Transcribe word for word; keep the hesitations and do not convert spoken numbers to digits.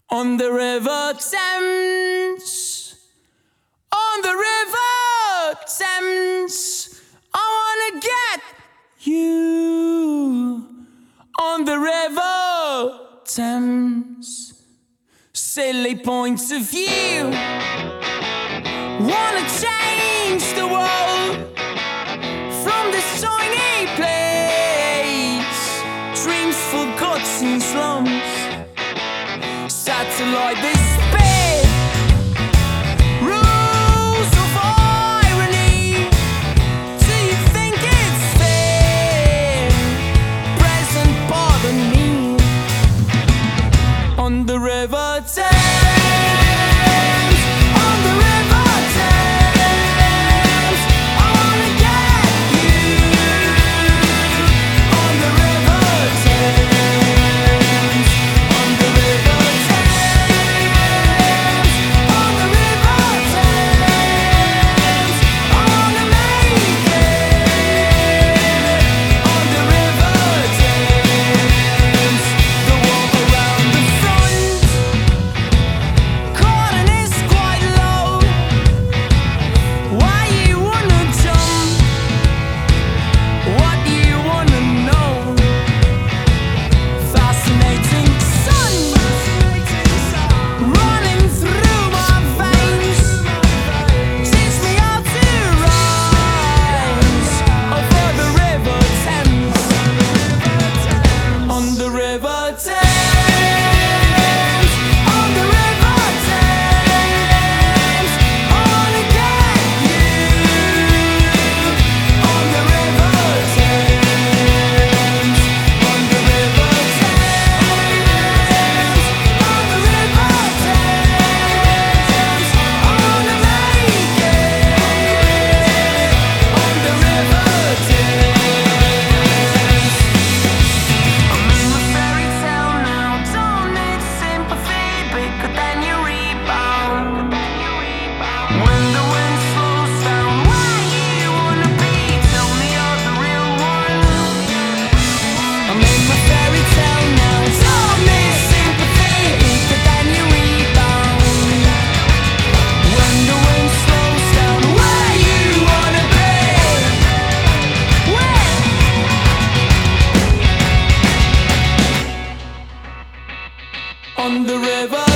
On the River Thames, on the River Thames, I wanna get you. On the River Thames, silly points of view, wanna change the world from this tiny place, dreams forgotten slums. Satellite despair, rules of irony. Do you think it's fair? Present, pardon me. On the River Thames, on the River Thames, I wanna get you. On the River Thames, on the River Thames, on the River Thames, I wanna make it. On the River Thames, the wall around the front, cotton is quite low. Why you wanna jump? What you wanna know? Fascinating sun, running through my veins. Teach me how to rise over the River Thames. On the River Thames, on the River Thames, I wanna get you. On the River Thames, on the River Thames, on the River Thames, I wanna make it. On the River Thames, I'm in my fairy tale now. Don't need sympathy, bigger than your rebound. When the wind slows down, where you wanna be? Tell me you're the real one. I'm in my fairy tale now. Don't need sympathy, bigger than your rebound. When the wind slows down, where you wanna be? Where? On the River